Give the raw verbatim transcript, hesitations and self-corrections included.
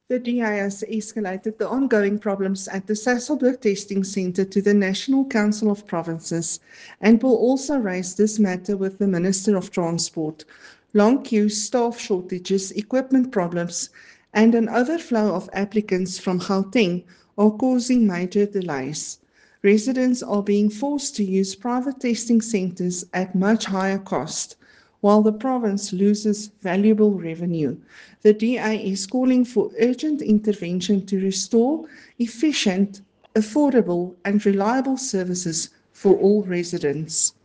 The D A has escalated the ongoing problems at the Sasolburg Testing Centre to the National Council of Provinces and will also raise this matter with the Minister of Transport. Long queues, staff shortages, equipment problems, and an overflow of applicants from Gauteng are causing major delays. Residents are being forced to use private testing centres at much higher cost, while the province loses valuable revenue. The D A is calling for urgent intervention to restore efficient, affordable, and reliable services for all residents.